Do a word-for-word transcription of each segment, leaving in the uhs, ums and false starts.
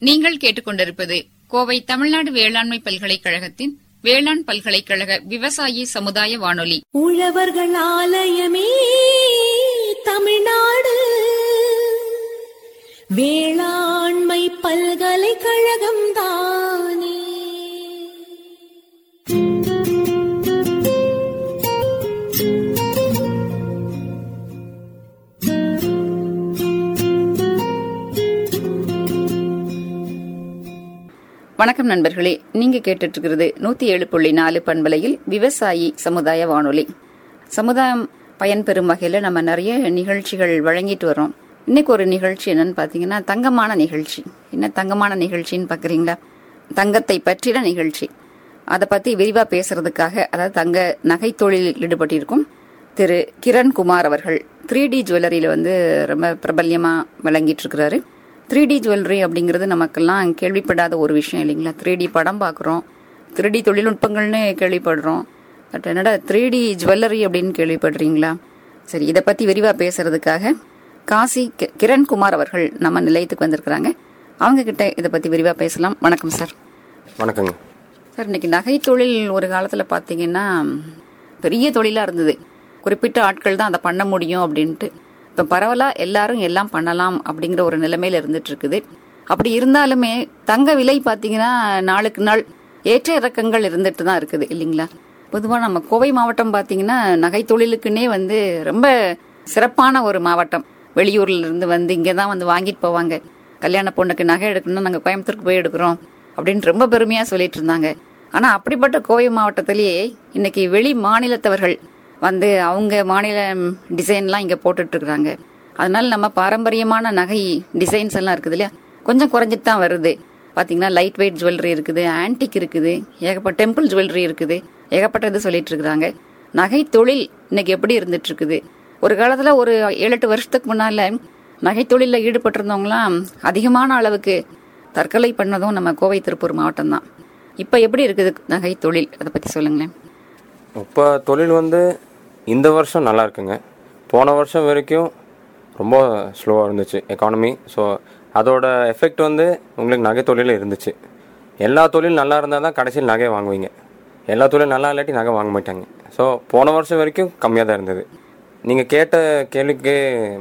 நீங்கள் கேட்டுக்கொண்டிருப்பது கோவை தமிழ்நாடு வேளாண்மை பல்கலைக்கழகத்தின் வேளாண் பல்கலைக்கழக விவசாயி சமுதாய வானொலி. உழவர்கள் ஆலயமே தமிழ்நாடு வேளாண்மை பல்கலைக்கழகம் தானே. வணக்கம் நண்பர்களே, நீங்க கேட்டுட்டு இருக்கிறது நூத்தி ஏழு புள்ளி நாலு பண்பலையில் விவசாயி சமுதாய வானொலி. சமுதாயம் பயன்பெறும் வகையில நம்ம நிறைய நிகழ்ச்சிகள் வழங்கிட்டு வரோம். இன்னைக்கு ஒரு நிகழ்ச்சி என்னன்னு பாத்தீங்கன்னா தங்கமான நிகழ்ச்சி. என்ன தங்கமான நிகழ்ச்சின்னு பாக்குறீங்களா? தங்கத்தை பற்றின நிகழ்ச்சி. அதை பத்தி விரிவா பேசுறதுக்காக, அதாவது தங்க நகை தொழிலில் ஈடுபட்டிருக்கும் திரு கிரண்குமார் அவர்கள் த்ரீ டி ஜுவல்லரியில வந்து ரொம்ப பிரபல்யமா விளங்கிட்டு இருக்கிறாரு. த்ரீ டி ஜுவல்லரி அப்படிங்கிறது நமக்கெல்லாம் கேள்விப்படாத ஒரு விஷயம் இல்லைங்களா? த்ரீ டி படம் பார்க்குறோம், த்ரீ டி தொழில்நுட்பங்கள்னு கேள்விப்படுறோம். பட் என்னடா த்ரீ டி ஜுவல்லரி அப்படின்னு கேள்விப்படுறீங்களா? சரி, இதை பற்றி விரிவாக பேசுறதுக்காக காசி கிரண்குமார் அவர்கள் நம்ம நிலையத்துக்கு வந்திருக்கிறாங்க. அவங்க கிட்ட இதை பற்றி விரிவாக பேசலாம். வணக்கம் சார். வணக்கங்க சார். இன்னைக்கு நகை தொழில் ஒரு காலத்தில் பார்த்தீங்கன்னா பெரிய தொழிலாக இருந்தது. குறிப்பிட்ட ஆட்கள் தான் அதை பண்ண முடியும் அப்படின்ட்டு. இப்போ பரவலா எல்லாரும் எல்லாம் பண்ணலாம் அப்படிங்கிற ஒரு நிலைமையில இருந்துட்டு இருக்குது. அப்படி இருந்தாலுமே தங்க விலை பார்த்தீங்கன்னா நாளுக்கு நாள் ஏற்ற இறக்கங்கள் இருந்துட்டு தான் இருக்குது இல்லைங்களா? பொதுவாக நம்ம கோவை மாவட்டம் பார்த்தீங்கன்னா நகை தொழிலுக்குன்னே வந்து ரொம்ப சிறப்பான ஒரு மாவட்டம். வெளியூர்ல இருந்து வந்து இங்கே தான் வந்து வாங்கிட்டு போவாங்க. கல்யாண பொண்ணுக்கு நகை எடுக்கணும்னா நாங்கள் கோயம்புத்தூருக்கு போய் எடுக்கிறோம் அப்படின்னு ரொம்ப பெருமையாக சொல்லிட்டு இருந்தாங்க. ஆனால் அப்படிப்பட்ட கோவை மாவட்டத்திலேயே இன்னைக்கு வெளி மாநிலத்தவர்கள் வந்து அவங்க மாநில டிசைன்லாம் இங்கே போட்டுட்டு இருக்கிறாங்க. அதனால நம்ம பாரம்பரியமான நகை டிசைன்ஸ் எல்லாம் இருக்குது இல்லையா, கொஞ்சம் குறைஞ்சிட்டு தான் வருது. பார்த்தீங்கன்னா லைட் வெயிட் ஜுவல்லரி இருக்குது, ஆன்டிக் இருக்குது, ஏகப்பட்ட டெம்பிள் ஜுவல்லரி இருக்குது, ஏகப்பட்டது சொல்லிட்டு இருக்கிறாங்க. நகை தொழில் இன்னைக்கு எப்படி இருந்துட்டு இருக்குது? ஒரு காலத்தில் ஒரு ஏழு எட்டு வருஷத்துக்கு முன்னால நகை தொழிலில் ஈடுபட்டிருந்தவங்களாம் அதிகமான அளவுக்கு தற்கொலை பண்ணதும் நம்ம கோவை திருப்பூர் மாவட்டம் தான். இப்போ எப்படி இருக்குது நகை தொழில்? அதை பற்றி சொல்லுங்களேன். இப்போ தொழில் வந்து இந்த வருஷம் நல்லா இருக்குங்க. போன வருஷம் வரைக்கும் ரொம்ப ஸ்லோவாக இருந்துச்சு எக்கானமி. ஸோ அதோட எஃபெக்ட் வந்து உங்களுக்கு நகை தொழிலில் இருந்துச்சு. எல்லா தொழிலும் நல்லா இருந்தால் தான் கடைசியில் நகை வாங்குவீங்க. எல்லா தொழிலும் நல்லா இல்லாட்டி நகை வாங்க மாட்டாங்க. ஸோ போன வருஷம் வரைக்கும் கம்மியாக தான் இருந்தது. நீங்கள் கேட்ட கேள்விக்கு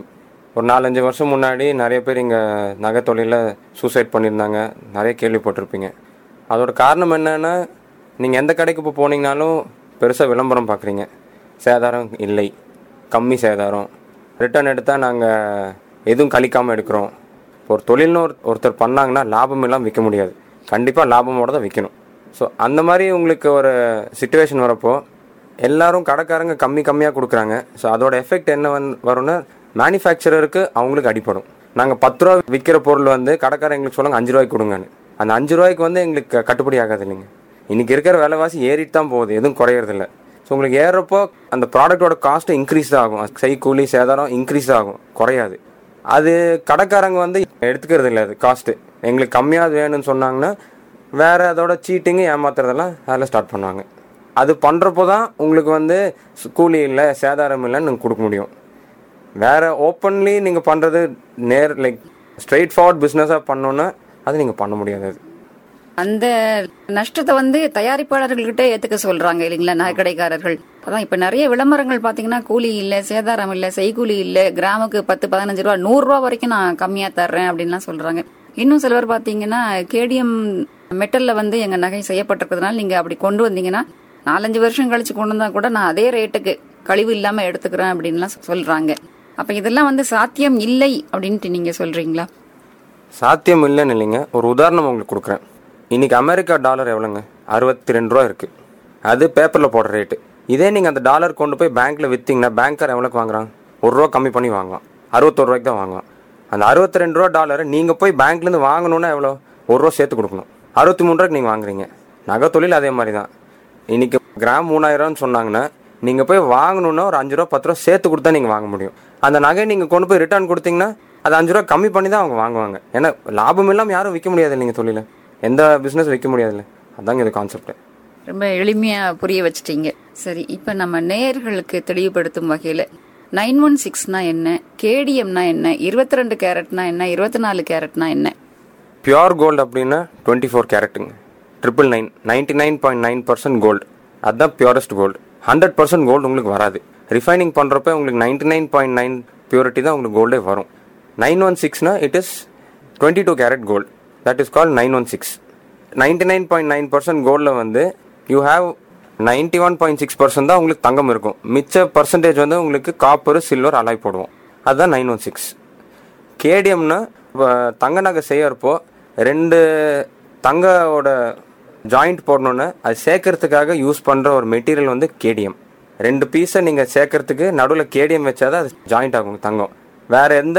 ஒரு நாலஞ்சு வருஷம் முன்னாடி நிறைய பேர் இங்கே நகை தொழிலில் சூசைட் பண்ணியிருந்தாங்க, நிறைய கேள்விப்பட்டிருப்பீங்க. அதோட காரணம் என்னென்னா, நீங்கள் எந்த கடைக்கு இப்போ போனீங்கனாலும் பெருசாக விளம்பரம் பார்க்குறீங்க, சேதாரம் இல்லை, கம்மி சேதாரம், ரிட்டர்ன் எடுத்தால் நாங்கள் எதுவும் கழிக்காமல் எடுக்கிறோம். இப்போ ஒரு தொழில்னு ஒரு ஒருத்தர் பண்ணாங்கன்னா லாபம் எல்லாம் விற்க முடியாது, கண்டிப்பாக லாபமோடு தான் விற்கணும். ஸோ அந்த மாதிரி உங்களுக்கு ஒரு சிச்சுவேஷன் வரப்போ எல்லோரும் கடைக்காரங்க கம்மி கம்மியாக கொடுக்குறாங்க. ஸோ அதோட எஃபெக்ட் என்ன வந் வரும்னா மேனுஃபேக்சரருக்கு அவங்களுக்கு அடிப்படும். நாங்கள் பத்து ரூபா விற்கிற பொருள் வந்து கடைக்காரன் எங்களுக்கு சொல்லுங்க அஞ்சு ரூபாய்க்கு கொடுங்கன்னு. அந்த அஞ்சு ரூபாய்க்கு வந்து எங்களுக்கு கட்டுப்படி ஆகாது இல்லைங்க. இன்றைக்கி இருக்கிற விலைவாசி ஏறிட்டு தான் போகுது, எதுவும் குறையறதில்ல. ஸோ உங்களுக்கு ஏறுறப்போ அந்த ப்ராடக்டோட காஸ்ட்டு இன்க்ரீஸ் தான் ஆகும், செய்கூலி சேதாரம் இன்க்ரீஸ் ஆகும், குறையாது. அது கடைக்காரங்க வந்து எடுத்துக்கிறது இல்லை. அது காஸ்ட்டு எங்களுக்கு கம்மியாக வேணும்னு சொன்னாங்கன்னா வேறு அதோட சீட்டிங்கு ஏமாத்துறதெல்லாம் அதில் ஸ்டார்ட் பண்ணுவாங்க. அது பண்ணுறப்போ தான் உங்களுக்கு வந்து கூலி இல்லை சேதாரம் இல்லைன்னு நீங்கள் கொடுக்க முடியும். வேறு ஓப்பன்லி நீங்கள் பண்ணுறது நேர் லைக் ஸ்ட்ரெயிட் ஃபார்வர்ட் பிஸ்னஸாக பண்ணோன்னா அது நீங்கள் பண்ண முடியாது. அது அந்த நஷ்டத்தை வந்து தயாரிப்பாளர்கள்கிட்ட ஏத்துக்க சொல்றாங்க இல்லைங்களா நகைக்கடைக்காரர்கள். அதான் இப்ப நிறைய விளம்பரங்கள் பாத்தீங்கன்னா கூலி இல்ல, சேதாரம் இல்ல, செய்கூலி இல்ல, கிராமுக்கு பத்து பதினஞ்சு ரூபா நூறு ரூபா வரைக்கும் நான் கம்மியா தர்றேன் அப்படின்லாம் சொல்றாங்க. இன்னும் சிலவர் பாத்தீங்கன்னா கேடிஎம் மெட்டல்ல வந்து எங்க நகை செய்யப்பட்டிருக்கிறதுனால நீங்க அப்படி கொண்டு வந்தீங்கன்னா நாலஞ்சு வருஷம் கழிச்சு கொண்டு வந்தா கூட நான் அதே ரேட்டுக்கு கழிவு இல்லாம எடுத்துக்கிறேன் அப்படின்லாம் சொல்றாங்க. அப்ப இதெல்லாம் வந்து சாத்தியம் இல்லை அப்படின்ட்டு நீங்க சொல்றீங்களா? சாத்தியம் இல்லைன்னு இல்லைங்க. ஒரு உதாரணம் உங்களுக்கு கொடுக்குறேன். இன்றைக்கி அமெரிக்கா டாலர் எவ்வளோங்க? அறுபத்தி ரெண்டு ரூபா இருக்குது. அது பேப்பரில் போடுற ரேட்டு. இதே நீங்கள் அந்த டாலர் கொண்டு போய் பேங்க்கில் விற்றீங்கன்னா பேங்க்கர் எவ்வளோக்கு வாங்குறாங்க? ஒரு ரூபா கம்மி பண்ணி வாங்குவான், அறுபத்தொரு ரூபாய்க்கு தான் வாங்குவான். அந்த அறுபத்தி ரெண்டு ரூபா டாலரை நீங்கள் போய் பேங்க்லேருந்து வாங்கணுன்னா எவ்வளோ? ஒரு ரூபா சேர்த்து கொடுக்கணும். அறுபத்தி மூணு ரூபாய்க்கு நீங்கள் வாங்குறீங்க. நகை தொழில் அதே மாதிரி தான். இன்றைக்கி கிராம் மூணாயிரம்னு சொன்னாங்கன்னா நீங்கள் போய் வாங்கணுன்னா ஒரு அஞ்சு ரூபா பத்து ரூபா சேர்த்து கொடுத்தா நீங்கள் வாங்க முடியும். அந்த நகை நீங்கள் கொண்டு போய் ரிட்டர்ன் கொடுத்தீங்கன்னா அது அஞ்சு ரூபா கம்மி பண்ணி தான் அவங்க வாங்குவாங்க. ஏன்னா லாபம் இல்லாமல் யாரும் விற்க முடியாது இல்லைங்க, தொழில் எந்த பிஸ்னஸ் வைக்க முடியாதுல்ல. அதாங்க இது கான்செப்ட். ரொம்ப எளிமையாக புரிய வச்சுட்டீங்க. சரி, இப்போ நம்ம நேயர்களுக்கு தெளிவுபடுத்தும் வகையில் நைன் ஒன் சிக்ஸ்னா என்ன, கேடிஎம்னா என்ன, இருபத்தி ரெண்டு கேரட்னா என்ன, இருபத்தி நாலு கேரட்னா என்ன? பியோர் கோல்டு அப்படின்னா டுவெண்ட்டி ஃபோர் கேரட்டுங்க, triple nine ninety nine point nine percent gold, அதுதான் purest gold. Hundred percent gold உங்களுக்கு வராது. ரிஃபைனிங் பண்ணுறப்ப உங்களுக்கு ninety nine point nine purity தான் உங்களுக்கு கோல்டே வரும். நைன் ஒன் சிக்ஸ்னா it is twenty two carat gold, that is call nine one six. Ninety nine point nine percent கோல்டில் வந்து you have ninety one point six percent தான் உங்களுக்கு தங்கம் இருக்கும். மிச்ச பர்சன்டேஜ் வந்து உங்களுக்கு காப்பர் சில்வர் அலாய் போடுவோம், அதுதான் நைன் ஒன் சிக்ஸ். கேடிஎம்னா தங்க நகை செய்யறப்போ ரெண்டு தங்கோட ஜாயிண்ட் போடணுன்னு அது சேர்க்கறதுக்காக யூஸ் பண்ணுற ஒரு மெட்டீரியல் வந்து கேடிஎம். ரெண்டு பீஸை நீங்கள் சேர்க்கறதுக்கு நடுவில் கேடிஎம் வச்சாதான் அது ஜாயிண்ட் ஆகும் தங்கம். வேறு எந்த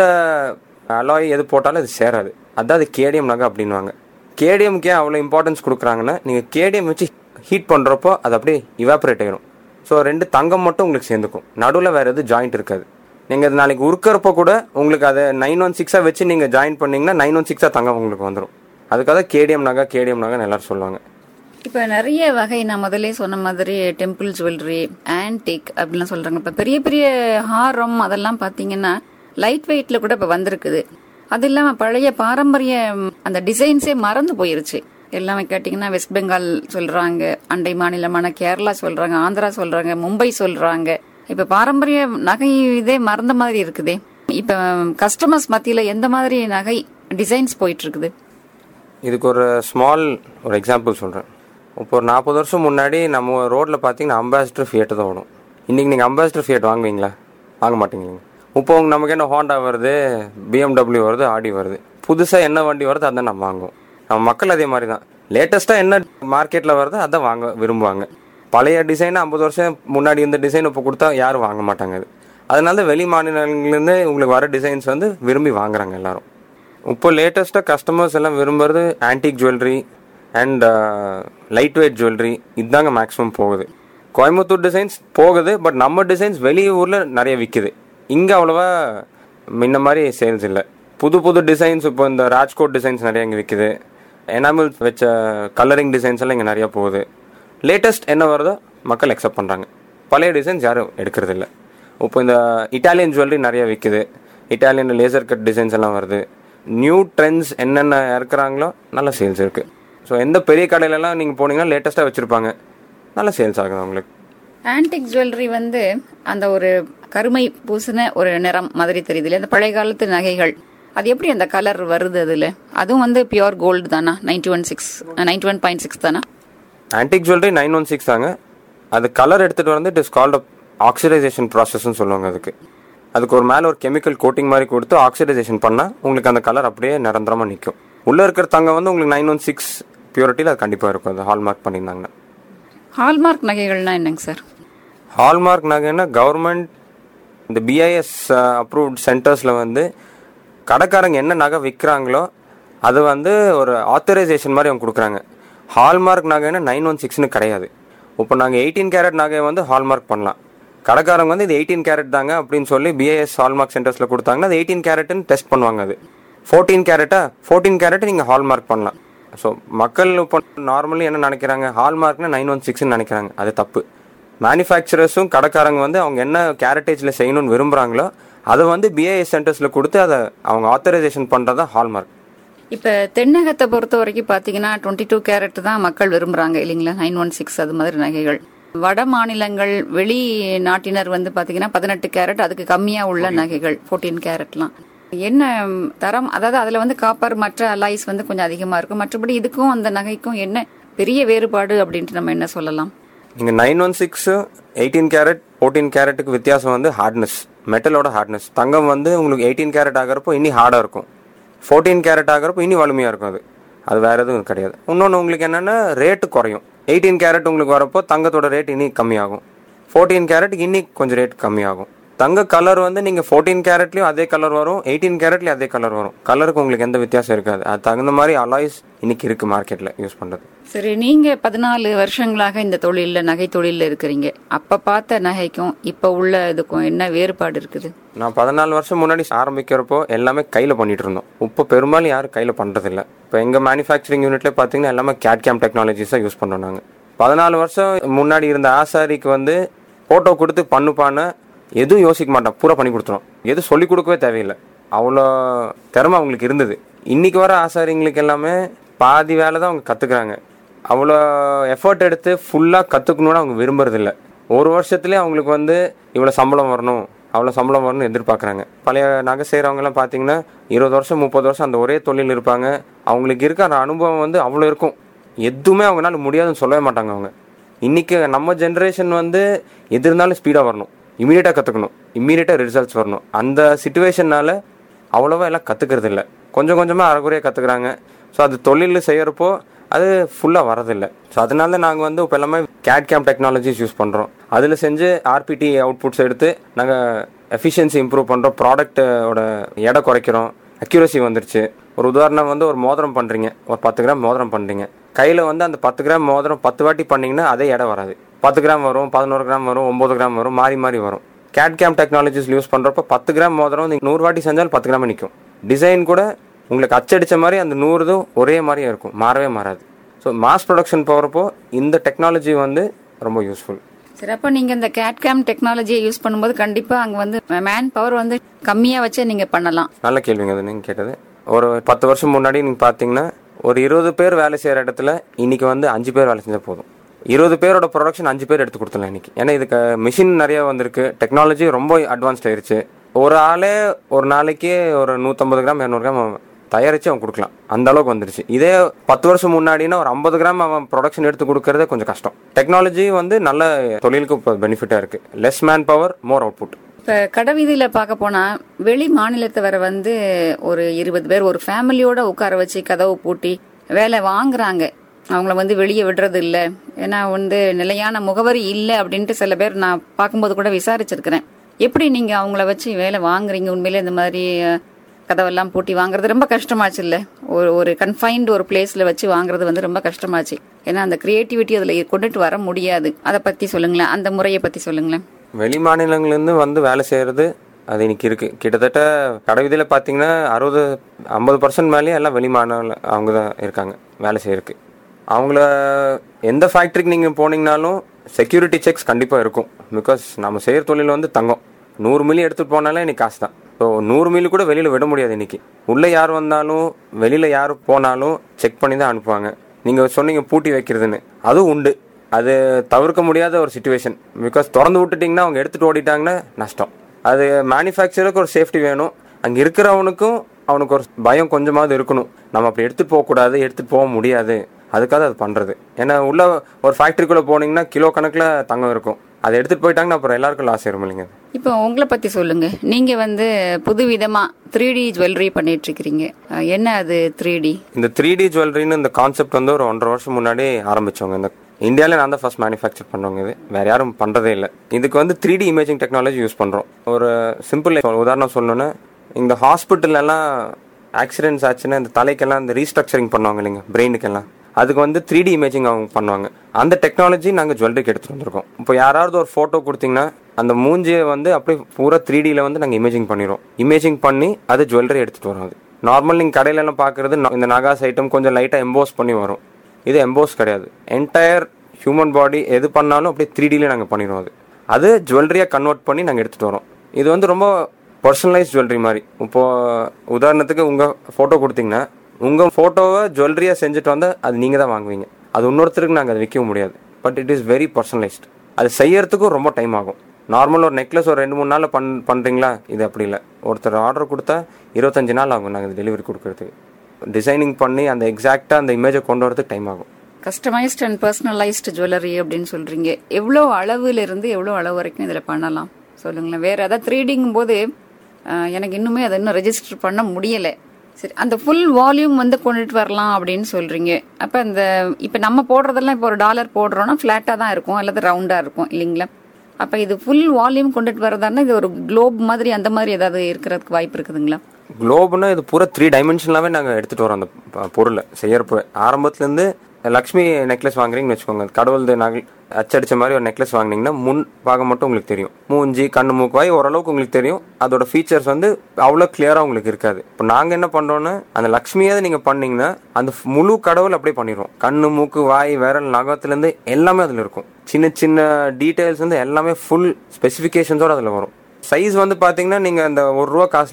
அலாய் எது போட்டாலும் அது சேராது, அதுதான் அது கேடிஎம் நகை அப்படின்வாங்க. கேடிஎம்க்கே அவ்வளோ இம்பார்ட்டன்ஸ் கொடுக்குறாங்கன்னா நீங்கள் கேடிஎம் வச்சு ஹீட் பண்ணுறப்போ அது அப்படியே இவாப்ரேட் ஆகிடும். ஸோ ரெண்டு தங்கம் மட்டும் உங்களுக்கு சேர்ந்துக்கும், நடுவில் வேறு எதுவும் ஜாயிண்ட் இருக்காது. நீங்கள் அது நாளைக்கு உருக்கிறப்போ கூட உங்களுக்கு அதை நைன் ஒன் சிக்ஸாக வச்சு நீங்கள் ஜாயின் பண்ணிங்கன்னா நைன் ஒன் சிக்ஸாக தங்கம் உங்களுக்கு வந்துடும். அதுக்காக கேடிஎம் நகை கேடிஎம் நகைன்னு எல்லாரும் சொல்லுவாங்க. இப்போ நிறைய வகை நான் முதலே சொன்ன மாதிரி டெம்பிள் ஜுவல்லரி, ஆன்டிக் அப்படிலாம் சொல்கிறாங்க. இப்போ பெரிய பெரிய ஹாரம் அதெல்லாம் பார்த்தீங்கன்னா லைட் வெயிட்டில் கூட இப்போ வந்திருக்குது. அது இல்லாமல் பழைய பாரம்பரிய அந்த டிசைன்ஸே மறந்து போயிருச்சு. எல்லாமே கேட்டிங்கன்னா வெஸ்ட் பெங்கால் சொல்கிறாங்க, அண்டை மாநிலமான கேரளா சொல்கிறாங்க, ஆந்திரா சொல்கிறாங்க, மும்பை சொல்கிறாங்க. இப்போ பாரம்பரிய நகை இதே மறந்த மாதிரி இருக்குதே. இப்போ கஸ்டமர்ஸ் மத்தியில் எந்த மாதிரி நகை டிசைன்ஸ் போயிட்டு இருக்குது? இதுக்கு ஒரு ஸ்மால் ஒரு எக்ஸாம்பிள் சொல்கிறேன். இப்போ ஒரு நாற்பது வருஷம் முன்னாடி நம்ம ரோட்டில் பார்த்தீங்கன்னா அம்பாசிடர் ஃபியட் தான் ஓடும். இன்றைக்கி நீங்கள் அம்பாசிடர் ஃபியட் வாங்குவீங்களா? வாங்க மாட்டீங்களா? இப்போ உங்க நமக்கு என்ன ஹோண்டா வருது, பிஎம்டபிள்யூ வருது, ஆடி வருது, புதுசாக என்ன வண்டி வருது அதான் நம்ம வாங்குவோம். நம்ம மக்கள் அதே மாதிரி தான். லேட்டஸ்ட்டாக என்ன மார்க்கெட்டில் வருதோ அதான் வாங்க விரும்புவாங்க. பழைய டிசைன் ஐம்பது வருஷம் முன்னாடி இந்த டிசைன் இப்போ கொடுத்தா யாரும் வாங்க மாட்டாங்க. அது அதனால வெளி மாநிலங்கள்லேருந்து உங்களுக்கு வர டிசைன்ஸ் வந்து விரும்பி வாங்குறாங்க எல்லாரும். இப்போ லேட்டஸ்ட்டாக கஸ்டமர்ஸ் எல்லாம் விரும்புறது antique jewellery and light weight jewellery, இதுதாங்க மேக்ஸிமம் போகுது. கோயம்புத்தூர் டிசைன்ஸ் போகுது, பட் நம்ம டிசைன்ஸ் வெளியூரில் நிறைய விற்குது. இங்கே அவ்வளோவா முன்ன மாதிரி சேல்ஸ் இல்லை. புது புது டிசைன்ஸ் இப்போ இந்த ராஜ்கோட் டிசைன்ஸ் நிறைய இங்கே விற்குது. எனாமல் வச்ச கலரிங் டிசைன்ஸ் எல்லாம் இங்கே நிறையா போகுது. லேட்டஸ்ட் என்ன வருதோ மக்கள் அக்செப்ட் பண்ணுறாங்க. பழைய டிசைன்ஸ் யாரும் எடுக்கிறதில்ல. இப்போ இந்த இட்டாலியன் ஜுவல்லரி நிறையா விற்குது. இட்டாலியன் லேசர் கட் டிசைன்ஸ் எல்லாம் வருது. நியூ ட்ரெண்ட்ஸ் என்னென்ன இறக்குறாங்களோ நல்ல சேல்ஸ் இருக்குது. ஸோ எந்த பெரிய கடையிலலாம் நீங்கள் போனீங்கன்னா லேட்டஸ்ட்டாக வச்சுருப்பாங்க, நல்ல சேல்ஸ் ஆகுது அவங்களுக்கு. ஆன்டிக் ஜுவல்லரி வந்து அந்த ஒரு கருமை பூசின ஒரு நிறம் மாதிரி தெரியுது இல்லையா? அந்த பழைய காலத்து நகைகள் அது எப்படி அந்த கலர் வருது? அதில் அதுவும் வந்து பியூர் கோல்டு தானா? Ninety one six ninety one point six தானா? Antique jewellery nine one six தாங்க. அது கலர் எடுத்துகிட்டு வந்து இட் இஸ் கால்ட் ஆக்சிடைசேஷன் ப்ராசஸ்ன்னு சொல்லுவாங்க. அதுக்கு அதுக்கு ஒரு மேலே ஒரு கெமிக்கல் கோட்டிங் மாதிரி கொடுத்து ஆக்சிடைசேஷன் பண்ணால் உங்களுக்கு அந்த கலர் அப்படியே நிரந்தரமாக நிற்கும். உள்ளே இருக்கிற தங்கம் வந்து உங்களுக்கு நைன் ஒன் சிக்ஸ் பியூரிட்டியில் அது கண்டிப்பாக இருக்கும். அது ஹால்மார்க் பண்ணியிருந்தாங்கன்னா. ஹால்மார்க் நகைகள்னா என்னங்க சார்? ஹால்மார்க் நகைன்னா கவர்மெண்ட் இந்த பிஐஎஸ் அப்ரூவ்ட் சென்டர்ஸில் வந்து கடைக்காரங்க என்ன நகை விற்கிறாங்களோ அது வந்து ஒரு ஆத்தரைசேஷன் மாதிரி அவங்க கொடுக்குறாங்க. ஹால்மார்க் நகைன்னா நைன் ஒன் சிக்ஸ்னு கிடையாது. இப்போ நாங்கள் எயிட்டீன் கேரட் நகையை வந்து ஹால்மார்க் பண்ணலாம். கடைக்காரங்க வந்து இது எயிட்டீன் கேரட் தாங்க அப்படின்னு சொல்லி பிஐஎஸ் ஹால்மார்க் சென்டர்ஸில் கொடுத்தாங்கன்னா அது எயிட்டீன் கேரட்னு டெஸ்ட் பண்ணுவாங்க. அது ஃபோர்டீன் கேரட்டா ஃபோர்டீன் கேரட் நீங்கள் ஹால்மார்க் பண்ணலாம். ஸோ மக்கள் இப்போ நார்மலி என்ன நினைக்கிறாங்க, ஹால்மார்க்னா நைன் ஒன் சிக்ஸ்ன்னு நினைக்கிறாங்க. அது தப்பு. மேனுஃபேக்சரர்ஸும் கடைக்காரங்க வந்து அவங்க என்ன கேரட்டேஜில் செய்யணும்னு விரும்புகிறாங்களோ அதை வந்து பிஐஎஸ் சென்டர்ஸில் கொடுத்து அதை அவங்க ஆத்தரைசேஷன் பண்ணுறது தான் ஹால்மார்க். இப்போ தென்னகத்தை பொறுத்த வரைக்கும் பார்த்தீங்கன்னா டுவெண்ட்டி டூ கேரட் தான் மக்கள் விரும்புகிறாங்க இல்லைங்களா? நைன் ஒன் சிக்ஸ் அது மாதிரி நகைகள். வட மாநிலங்கள் வெளி நாட்டினர் வந்து பார்த்தீங்கன்னா பதினெட்டு கேரட் அதுக்கு கம்மியாக உள்ள நகைகள் ஃபோர்டீன் கேரட்லாம். என்ன தரம், அதாவது அதில் வந்து காப்பர் மற்ற அலாய்ஸ் வந்து கொஞ்சம் அதிகமாக இருக்கும். மற்றபடி இதுக்கும் அந்த நகைக்கும் என்ன பெரிய வேறுபாடு அப்படின்ட்டு நம்ம என்ன சொல்லலாம்? நீங்கள் nine one six eighteen carat fourteen கேரட்டுக்கு வித்தியாசம் வந்து ஹார்ட்னஸ், மெட்டலோட ஹார்ட்னஸ். தங்கம் வந்து உங்களுக்கு எயிட்டீன் கேரட் ஆகிறப்போ இனி ஹார்டாக இருக்கும், ஃபோர்டீன் கேரட் ஆகிறப்போ இனி வலிமையாக இருக்கும். அது அது வேறு எதுவும் கிடையாது. இன்னொன்று உங்களுக்கு என்னென்னா ரேட்டு குறையும். எயிட்டீன் கேரட் உங்களுக்கு வரப்போ தங்கத்தோட ரேட் இனி கம்மியாகும். ஃபோர்டீன் கேரட்டுக்கு இன்னி கொஞ்சம் ரேட் கம்மியாகும். தங்க கலர் வந்து நீங்கள் ஃபோர்டீன் கேரட்லேயும் அதே கலர் வரும், எயிட்டீன் கேரட்லேயும் அதே கலர் வரும். கலருக்கு உங்களுக்கு எந்த வித்தியாசம் இருக்காது. அது தகுந்த மாதிரி அலாய்ஸ் இன்னைக்கு இருக்குது மார்க்கெட்டில் யூஸ் பண்ணுறது. சரி, நீங்கள் பதினாலு வருஷங்களாக இந்த தொழிலில் நகை தொழிலில் இருக்கிறீங்க. அப்போ பார்த்த நகைக்கும் இப்போ உள்ள இதுக்கும் என்ன வேறுபாடு இருக்குது? நான் பதினாலு வருஷம் முன்னாடி ஆரம்பிக்கிறப்போ எல்லாமே கையில் பண்ணிட்டு இருந்தோம். இப்போ பெரும்பாலும் யாரும் கையில் பண்ணுறதில்ல. இப்போ எங்கள் மேனுஃபேக்சரிங் யூனிட்லேயே பார்த்தீங்கன்னா எல்லாமே கேட் கேம் டெக்னாலஜிஸாக யூஸ் பண்ணுறோம். நாங்கள் பதினாலு வருஷம் முன்னாடி இருந்த ஆசாரிக்கு வந்து ஃபோட்டோ கொடுத்து பண்ணுப்பான்னு எதுவும் யோசிக்க மாட்டோம், பூரா பண்ணி கொடுத்துரும். எதுவும் சொல்லிக் கொடுக்கவே தேவையில்லை, அவ்வளோ திறமை அவங்களுக்கு இருந்தது. இன்றைக்கி வர ஆசாரிங்களுக்கு எல்லாமே பாதி வேலை தான் அவங்க கற்றுக்குறாங்க. அவ்வளோ எஃபர்ட் எடுத்து ஃபுல்லாக கற்றுக்கணுன்னு அவங்க விரும்புறதில்ல. ஒரு வருஷத்துலேயே அவங்களுக்கு வந்து இவ்வளோ சம்பளம் வரணும், அவ்வளோ சம்பளம் வரணும்னு எதிர்பார்க்குறாங்க. பழைய நகை செய்கிறவங்கலாம் பார்த்தீங்கன்னா இருபது வருஷம் முப்பது வருஷம் அந்த ஒரே தொழில் இருப்பாங்க. அவங்களுக்கு இருக்க அந்த அனுபவம் வந்து அவ்வளோ இருக்கும். எதுவுமே அவங்களால முடியாதுன்னு சொல்லவே மாட்டாங்க அவங்க. இன்றைக்கி நம்ம ஜென்ரேஷன் வந்து எது இருந்தாலும் ஸ்பீடாக வரணும், இமீடியட்டாக கற்றுக்கணும், இம்மீடியட்டாக ரிசல்ட்ஸ் வரணும். அந்த சிச்சுவேஷனால் அவ்வளோவா எல்லாம் கற்றுக்கிறது இல்லை. கொஞ்சம் கொஞ்சமாக அரைக்குறையாக கற்றுக்குறாங்க. ஸோ அது தொழில் செய்கிறப்போ அது ஃபுல்லாக வரதில்லை. ஸோ அதனால நாங்கள் வந்து இப்போ எல்லாமே கேட் கேம் டெக்னாலஜிஸ் யூஸ் பண்ணுறோம். அதில் செஞ்சு ஆர்பிடி அவுட்புட்ஸ் எடுத்து நாங்கள் எஃபிஷியன்சி இம்ப்ரூவ் பண்ணுறோம், ப்ராடக்டோட எடை குறைக்கிறோம், அக்யூரசி வந்துருச்சு. ஒரு உதாரணம் வந்து ஒரு மோதிரம் பண்ணுறீங்க, ஒரு பத்து கிராம் மோதிரம் பண்ணுறீங்க, கையில் வந்து அந்த பத்து கிராம் மோதிரம் பத்து வாட்டி பண்ணிங்கன்னா அதே எடை வராது. பத்து கிராம் வரும், பதினோரு கிராம் வரும், ஒம்பது கிராம் வரும், மாறி மாறி வரும். கேட் கேம் டெக்னாலஜிஸ் யூஸ் பண்ணுறப்போ பத்து கிராம் மோதிரம் நீங்கள் நூறு வாட்டி செஞ்சாலும் பத்து கிராம் நிற்கும். டிசைன் கூட உங்களுக்கு அச்சடித்த மாதிரி அந்த நூறுதும் ஒரே மாதிரியே இருக்கும், மாறவே மாறாது. ஸோ மாஸ் ப்ரொடக்ஷன் போகிறப்போ இந்த டெக்னாலஜி வந்து ரொம்ப யூஸ்ஃபுல். சரி, அப்போ நீங்கள் இந்த கேட்கேம் டெக்னாலஜியை யூஸ் பண்ணும்போது கண்டிப்பாக அங்கே வந்து மேன் பவர் வந்து கம்மியாக வச்சு நீங்கள் பண்ணலாம். நல்ல கேள்விங்க அது நீங்கள் கேட்டது. ஒரு பத்து வருஷம் முன்னாடி நீங்கள் பார்த்தீங்கன்னா ஒரு இருபது பேர் வேலை செய்கிற இடத்துல இன்றைக்கி வந்து அஞ்சு பேர் வேலை செஞ்சால் போதும். இருபது பேரோட ப்ரொடக்ஷன் அஞ்சு பேர் எடுத்து கொடுத்துடலாம் இன்றைக்கி. ஏன்னா இதுக்கு மிஷின் நிறையா வந்திருக்கு, டெக்னாலஜி ரொம்ப அட்வான்ஸ்ட் ஆயிடுச்சு. ஒரு ஆளே ஒரு நாளைக்கு ஒரு நூற்றம்பது கிராம் இரநூறு கிராம் தயாரித்து அவன் கொடுக்கலாம், அந்த அளவுக்கு வந்துருச்சு. இதே பத்து வருஷம் முன்னாடினா ஒரு ஐம்பது கிராம் அவன் ப்ரொடக்ஷன் எடுத்து கொடுக்கறதே கொஞ்சம் கஷ்டம். டெக்னாலஜி வந்து நல்ல தொழிலுக்கு இப்போ பெனிஃபிட்டாக இருக்குது. Less manpower, more output. இப்போ கடை வீதியில் பார்க்க போனால் வெளி மாநிலத்தவரை வந்து ஒரு இருபது பேர் ஒரு ஃபேமிலியோட உட்கார வச்சு கதவு பூட்டி வேலை வாங்குறாங்க. அவங்கள வந்து வெளியே விடுறது இல்லை, ஏன்னா வந்து நிலையான முகவரி இல்லை அப்படின்ட்டு சில பேர் நான் பார்க்கும்போது கூட விசாரிச்சிருக்கிறேன். எப்படி நீங்கள் அவங்கள வச்சு வேலை வாங்குறீங்க? உண்மையிலே இந்த மாதிரி கதவெல்லாம் பூட்டி வாங்குறது ரொம்ப கஷ்டமாச்சு இல்லை? ஒரு ஒரு கன்ஃபைன்டு ஒரு பிளேஸில் வச்சு வாங்குறது வந்து ரொம்ப கஷ்டமாச்சு. ஏன்னா அந்த கிரியேட்டிவிட்டி அதில் கொண்டுட்டு வர முடியாது. அதை பற்றி சொல்லுங்களேன், அந்த முறையை பற்றி சொல்லுங்களேன். வெளி மாநிலங்கள்லேருந்து வந்து வேலை செய்கிறது அது இன்னைக்கு இருக்குது. கிட்டத்தட்ட கடை வீதியில் பார்த்தீங்கன்னா அறுபது ஐம்பது பர்சன்ட் மேலேயே எல்லாம் வெளி மாநில அவங்க தான் இருக்காங்க வேலை செய்யறதுக்கு. அவங்கள எந்த ஃபேக்ட்ரிக்கு நீங்கள் போனீங்கனாலும் செக்யூரிட்டி செக்ஸ் கண்டிப்பாக இருக்கும். பிகாஸ் நம்ம செய்கிற தொழில் வந்து தங்கம். நூறு மில்லி எடுத்துகிட்டு போனாலே இன்றைக்கி காசு தான். ஸோ நூறு மில்லி கூட வெளியில் விட முடியாது இன்றைக்கி. உள்ளே யார் வந்தாலும் வெளியில் யார் போனாலும் செக் பண்ணி தான் அனுப்புவாங்க. நீங்கள் சொன்னீங்க பூட்டி வைக்கிறதுன்னு, அதுவும் உண்டு. அது தவிர்க்க முடியாத ஒரு சிச்சுவேஷன். பிகாஸ் திறந்து விட்டுட்டிங்கன்னா அவங்க எடுத்துகிட்டு ஓடிட்டாங்கன்னா நஷ்டம். அது மேனுஃபேக்சருக்கு ஒரு சேஃப்டி வேணும், அங்கே இருக்கிறவனுக்கும் அவனுக்கு ஒரு பயம் கொஞ்சமாவது இருக்கணும். நம்ம அப்படி எடுத்துகிட்டு போகக்கூடாது, எடுத்துகிட்டு போக முடியாது, அதுக்காக அது பண்ணுறது. ஏன்னா உள்ள ஒரு ஃபேக்ட்ரிக்குள்ளே போனீங்கன்னா கிலோ கணக்கில் தங்கம் இருக்கும், அதை எடுத்துகிட்டு போயிட்டாங்கன்னா அப்புறம் எல்லாருக்கும் லாஸ் ஆயிரும் இல்லைங்க. இப்போ உங்களை பற்றி சொல்லுங்கள். நீங்கள் வந்து புது விதமாக த்ரீ டி ஜுவல்லரி பண்ணிட்டு இருக்கிறீங்க. என்ன அது த்ரீ டி? இந்த த்ரீ டி ஜுவல்லரின்னு இந்த கான்செப்ட் வந்து ஒரு ஒன்றரை வருஷம் முன்னாடி ஆரம்பித்தவங்க. இந்த இந்தியாவிலே நான் தான் ஃபர்ஸ்ட் மேனுஃபேக்சர் பண்ணுவாங்க. இது வேறு யாரும் பண்ணுறதே இல்லை. இதுக்கு வந்து three D imaging technology use பண்ணுறோம். ஒரு சிம்பிள் உதாரணம் சொல்லணுன்னா, இந்த ஹாஸ்பிட்டல்லாம் ஆக்சிடென்ட்ஸ் ஆச்சுன்னா இந்த தலைக்கெல்லாம் இந்த ரீஸ்ட்ரக்சரிங் பண்ணுவாங்க இல்லைங்க, பிரெயினுக்கெல்லாம், அதுக்கு வந்து த்ரீ டி இமேஜிங் அவங்க பண்ணுவாங்க. அந்த டெக்னாலஜி நாங்கள் ஜுவல்லரிக்கு எடுத்துகிட்டு வந்திருக்கோம். இப்போ யாராவது ஒரு ஃபோட்டோ கொடுத்தீங்கன்னா அந்த மூஞ்சியை வந்து அப்படியே பூரா த்ரீ டியில் வந்து நாங்கள் இமேஜிங் பண்ணிடுவோம். இமேஜிங் பண்ணி அது ஜுவல்லரி எடுத்துகிட்டு வரோம். அது நார்மல் நீங்கள் கடையிலலாம் பார்க்குறது இந்த நகாஸ் ஐட்டம் கொஞ்சம் லைட்டாக எம்போஸ் பண்ணி வரும். இது எம்போஸ் கிடையாது. என்டையர் ஹியூமன் பாடி எது பண்ணாலும் அப்படியே த்ரீ டியில் நாங்கள் பண்ணிடுவோம். அது அது ஜுவல்லரியாக கன்வெர்ட் பண்ணி நாங்கள் எடுத்துகிட்டு வரோம். இது வந்து ரொம்ப பர்சனலைஸ் ஜுவல்லரி மாதிரி. இப்போது உதாரணத்துக்கு உங்கள் ஃபோட்டோ கொடுத்தீங்கன்னா உங்கள் ஃபோட்டோவை ஜுவல்லரியாக செஞ்சுட்டு வந்தால் அது நீங்கள் தான் வாங்குவீங்க. அது இன்னொருத்தருக்கு நாங்கள் அதை விற்கவும் முடியாது. But it is very personalised. அது செய்யறதுக்கும் ரொம்ப டைம் ஆகும். நார்மல் ஒரு நெக்லஸ் ஒரு ரெண்டு மூணு நாளில் பண் பண்ணுறீங்களா, இது அப்படி இல்லை. ஒருத்தர் ஆர்டர் கொடுத்தா இருபத்தஞ்சு நாள் ஆகும் நாங்கள் டெலிவரி கொடுக்கறதுக்கு. டிசைனிங் பண்ணி அந்த எக்ஸாக்டாக அந்த இமேஜை கொண்டு வரதுக்கு டைம் ஆகும். கஸ்டமைஸ்ட் அண்ட் பர்சனலைஸ்டு ஜுவல்லரி அப்படின்னு சொல்கிறீங்க. எவ்வளோ அளவுலேருந்து எவ்வளோ அளவு வரைக்கும் இதில் பண்ணலாம் சொல்லுங்களேன். வேறு ஏதாவது த்ரீடிங்கும் போது எனக்கு இன்னுமே அதை இன்னும் ரெஜிஸ்டர் பண்ண முடியலை. சரி, அந்த ஃபுல் வால்யூம் வந்து கொண்டுட்டு வரலாம் அப்படின்னு சொல்கிறீங்க. அப்போ இந்த இப்போ நம்ம போடுறதெல்லாம் இப்போ ஒரு டாலர் போடுறோன்னா ஃப்ளாட்டாக தான் இருக்கும் அல்லது ரவுண்டாக இருக்கும் இல்லைங்களா? அப்போ இது ஃபுல் வால்யூம் கொண்டுட்டு வரதானா இது ஒரு குளோப் மாதிரி அந்த மாதிரி ஏதாவது இருக்கிறதுக்கு வாய்ப்பு இருக்குதுங்களா? குளோப்னா இது பூரா த்ரீ டைமென்ஷன்லாகவே நாங்கள் எடுத்துகிட்டு வரோம். அந்த பொருளை செய்யறப்போ ஆரம்பத்துலேருந்து லக்ஷ்மி நெக்லஸ் வாங்குறீங்கன்னு வச்சுக்கோங்க, கடவுள் நகை அச்சடிச்ச மாதிரி ஒரு நெக்லஸ் வாங்கினீங்கன்னா முன் பாகம் மட்டும் உங்களுக்கு தெரியும். மூஞ்சி கண்ணு மூக்கு வாய் ஓரளவுக்கு உங்களுக்கு தெரியும். அதோட ஃபீச்சர்ஸ் வந்து அவ்வளோ கிளியராக உங்களுக்கு இருக்காது. இப்போ நாங்கள் என்ன பண்ணுறோன்னா அந்த லக்ஷ்மியாவது நீங்கள் பண்ணிங்கன்னா அந்த முழு கடவுள் அப்படியே பண்ணிடுவோம். கண்ணு மூக்கு வாய் விரல் நகத்துலேருந்து எல்லாமே அதில் இருக்கும். சின்ன சின்ன டீட்டெயில்ஸ் வந்து எல்லாமே ஃபுல் ஸ்பெசிஃபிகேஷன்ஸோடு அதில் வரும். சைஸ் வந்து பார்த்தீங்கன்னா நீங்கள் அந்த ஒரு ரூபா காசுலேருந்து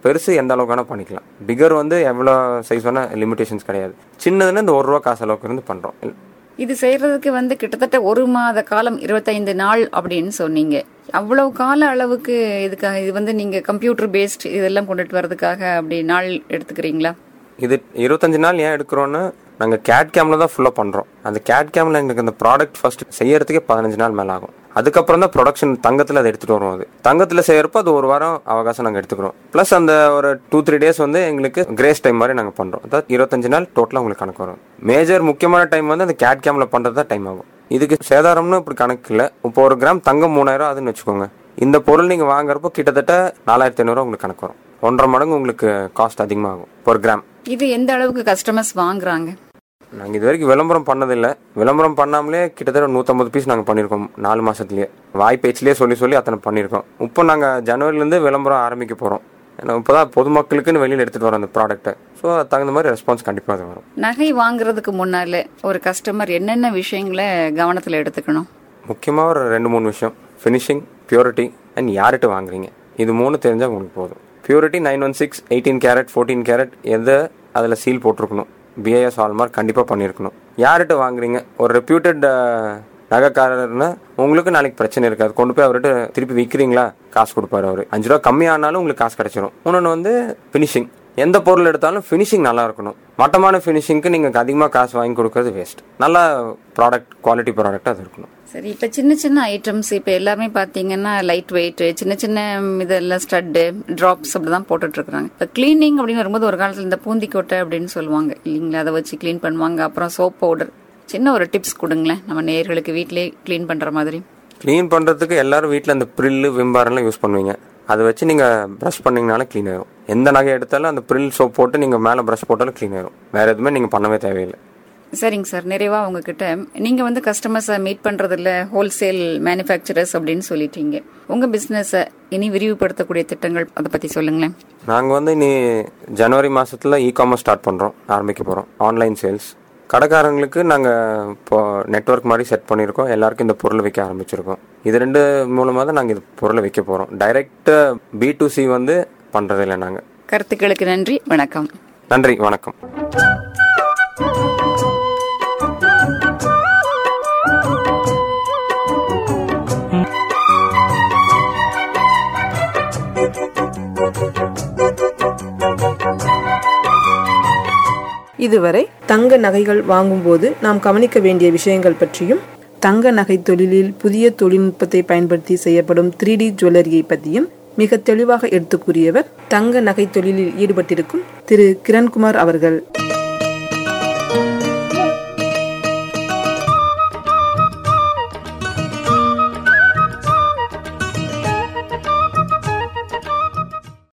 பெருசு எந்த அளவுக்கு வேணால் பண்ணிக்கலாம். பிகர் வந்து எவ்வளோ சைஸ் வேணால் லிமிடேஷன்ஸ் கிடையாது. சின்னதுன்னு இந்த ஒரு ரூபா காசு அளவுக்கு இருந்து பண்ணுறோம். இது செய்யறதுக்கு வந்து கிட்டத்தட்ட ஒரு மாத காலம் இருபத்தைந்து நாள் அப்படின்னு சொன்னீங்க. அவ்வளவு கால அளவுக்கு இதுக்காக இது வந்து நீங்க கம்ப்யூட்டர் பேஸ்ட் இதெல்லாம் கொண்டுட்டு வர்றதுக்காக அப்படி நாள் எடுத்துக்கிறீங்களா? இது இருபத்தஞ்சு நாள் ஏன் எடுக்கிறோன்னா, நாங்கள் கேட் கேமில் தான் ஃபுல்லாக பண்ணுறோம். அந்த கேட் கேமில் எங்களுக்கு அந்த ப்ராடக்ட் ஃபர்ஸ்ட் செய்யறதுக்கே பதினஞ்சு நாள் மேலே ஆகும். அதுக்கப்புறம் தான் ப்ரொடக்ஷன் தங்கத்தில் அதை எடுத்துகிட்டு வருவோம். அது தங்கத்தில் செய்யறப்போ அது ஒரு வாரம் அவகாசம் நாங்கள் எடுத்துக்கிறோம். ப்ளஸ் அந்த ஒரு டூ த்ரீ டேஸ் வந்து எங்களுக்கு கிரேஸ் டைம் மாதிரி நாங்கள் பண்ணுறோம். அதாவது இருபத்தஞ்சு நாள் டோட்டலாக உங்களுக்கு கணக்கு வரும். மேஜர் முக்கியமான டைம் வந்து அந்த கேட் கேமில் பண்ணுறது தான் டைம் ஆகும். இதுக்கு சேதாரம்னு இப்படி கணக்கு இல்லை. இப்போ ஒரு கிராம் தங்கம் மூணாயிரம் அதுன்னு வச்சுக்கோங்க. இந்த பொருள் நீங்கள் வாங்குறப்போ கிட்டத்தட்ட நாலாயிரத்தி ஐநூறுரூவா உங்களுக்கு கணக்கு வரும். ஒன்றரை மடங்கு உங்களுக்கு காஸ்ட் அதிகமாகும் ஒரு கிராம். இது எந்த அளவுக்கு கஸ்டமர்ஸ் வாங்குறாங்க? நாங்கள் இது வரைக்கும் விளம்பரம் பண்ணதில்லை. விளம்பரம் பண்ணாமலே கிட்டத்தட்ட நூற்றம்பது பீஸ் நாங்கள் பண்ணியிருக்கோம் நாலு மாதத்துலேயே. வாய் பேச்சிலே சொல்லி சொல்லி அத்தனை பண்ணியிருக்கோம். இப்போ நாங்கள் ஜனவரிலேருந்து விளம்பரம் ஆரம்பிக்க போகிறோம். ஏன்னா இப்போ தான் பொதுமக்களுக்குன்னு வெளியில் எடுத்துகிட்டு வரோம் அந்த ப்ராடக்ட்டை. ஸோ அது தகுந்த மாதிரி ரெஸ்பான்ஸ் கண்டிப்பாக அது வரும். நகை வாங்குறதுக்கு முன்னால் ஒரு கஸ்டமர் என்னென்ன விஷயங்களை கவனத்தில் எடுத்துக்கணும்? முக்கியமாக ஒரு ரெண்டு மூணு விஷயம்: ஃபினிஷிங், பியூரிட்டி அண்ட் யார்கிட்ட வாங்குறீங்க. இது மூணு தெரிஞ்சால் உங்களுக்கு போதும். Purity nine one six eighteen carat fourteen carat எதை அதில் சீல் போட்டிருக்கணும். பிஐஎஸ் ஹால்மார்க் கண்டிப்பாக பண்ணியிருக்கணும். யார்கிட்ட வாங்குறீங்க? ஒரு ரெப்யூட்டட் நகைக்காரர்னா உங்களுக்கு நாளைக்கு பிரச்சனை இருக்காது. கொண்டு போய் அவர்கிட்ட திருப்பி விற்கிறீங்களா, காசு கொடுப்பாரு அவர். அஞ்சு ரூபா கம்மியானாலும் உங்களுக்கு காசு கிடைச்சிடும். இன்னொன்று வந்து ஃபினிஷிங். எந்த பொருள் எடுத்தாலும் ஃபினிஷிங் நல்லா இருக்கணும். மட்டமான ஃபினிஷிங்க்கு நீங்கள் அதிகமாக காசு வாங்கி கொடுக்கறது வேஸ்ட். நல்ல ப்ராடக்ட், குவாலிட்டி ப்ராடக்டாக அது இருக்கணும். சரி, இப்போ சின்ன சின்ன ஐட்டம்ஸ் இப்போ எல்லாமே பார்த்தீங்கன்னா லைட் வெயிட், சின்ன சின்ன இதெல்லாம் ஸ்டட்டு, ட்ராப்ஸ் அப்படி தான் போட்டுட்ருக்குறாங்க. இப்போ க்ளீனிங் அப்படின்னு வரும்போது ஒரு காலத்தில் இந்த பூந்திக்கொட்டை அப்படின்னு சொல்லுவாங்க இல்லைங்களா, அதை வச்சு க்ளீன் பண்ணுவாங்க. அப்புறம் சோப் பவுடர். சின்ன ஒரு டிப்ஸ் கொடுங்களேன் நம்ம நேயர்களுக்கு வீட்டிலே க்ளீன் பண்ணுற மாதிரி. க்ளீன் பண்ணுறதுக்கு எல்லாரும் வீட்டில் அந்த ப்ரில்லு, விம்பாரெல்லாம் யூஸ் பண்ணுவீங்க. அதை வச்சு நீங்கள் ப்ரஷ் பண்ணிங்கனாலும் க்ளீன் ஆகும். எந்த நகை எடுத்தாலும் அந்த ப்ரில் சோப் போட்டு நீங்கள் மேலே ப்ரஷ் போட்டாலும் க்ளீன் ஆகும். வேறு எதுவுமே நீங்கள் பண்ணவே தேவையில்லை. சரிங்க சார், நிறைவாக உங்ககிட்ட நீங்கள் வந்து கஸ்டமர்ஸை மீட் பண்ணுறதில்ல, ஹோல்சேல் மேனுஃபேக்சரர்ஸ் அப்படின்னு சொல்லிட்டீங்க. உங்கள் பிஸ்னஸை இனி விரிவுபடுத்தக்கூடிய திட்டங்கள் அதை பற்றி சொல்லுங்களேன். நாங்கள் வந்து இனி ஜனவரி மாதத்தில் இ காமர்ஸ் ஸ்டார்ட் பண்ணுறோம், ஆரம்பிக்க போகிறோம். ஆன்லைன் சேல்ஸ் கடைக்காரங்களுக்கு நாங்கள் இப்போ நெட்வொர்க் மாதிரி செட் பண்ணியிருக்கோம். எல்லாருக்கும் இந்த பொருளை விற்க ஆரம்பிச்சிருக்கோம். இது ரெண்டு மூலமாக தான் நாங்கள் இது பொருளை விற்க போகிறோம். டைரக்ட் பி டு சி வந்து பண்ணுறதில்லை நாங்கள். கருத்துக்களுக்கு நன்றி, வணக்கம். நன்றி, வணக்கம். இதுவரை தங்க நகைகள் வாங்கும்போது நாம் கவனிக்க வேண்டிய விஷயங்கள் பற்றியும், தங்க நகை தொழிலில் புதிய தொழில்நுட்பத்தை பயன்படுத்தி செய்யப்படும் த்ரீ டி ஜுவல்லரியை பற்றியும் மிக தெளிவாக எடுத்து கூறியவர் தங்க நகை தொழிலில் ஈடுபட்டிருக்கும் திரு கிரண்குமார் அவர்கள்.